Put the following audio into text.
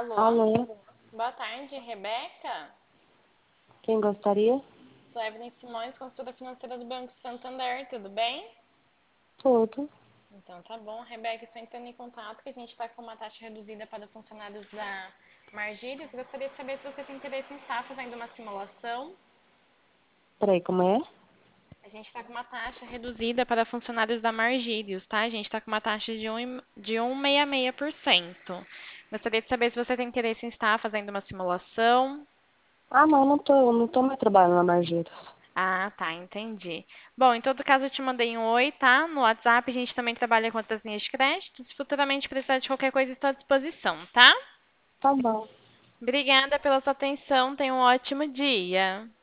Alô, Alô, boa tarde, Rebeca. quem gostaria? Sou Evelyn Simões, consultora financeira do Banco Santander, tudo bem? Tudo. Então tá bom, Rebeca, estou entrando em contato que a gente está com uma taxa reduzida para funcionários da Margírios. Gostaria de saber se você tem interesse em estar fazendo uma simulação. Peraí, como é? A gente está com uma taxa reduzida para funcionários da Margírios, tá? A gente está com uma taxa de 1,66%. Gostaria de saber se você tem interesse em estar fazendo uma simulação. Ah, não, não tô mais trabalhando na Margeiros. Ah, tá, entendi. Bom, em todo caso, eu te mandei um oi, tá? No WhatsApp, a gente também trabalha com outras linhas de crédito. Se futuramente precisar de qualquer coisa, estou à disposição, tá? Tá bom. Obrigada pela sua atenção. Tenha um ótimo dia.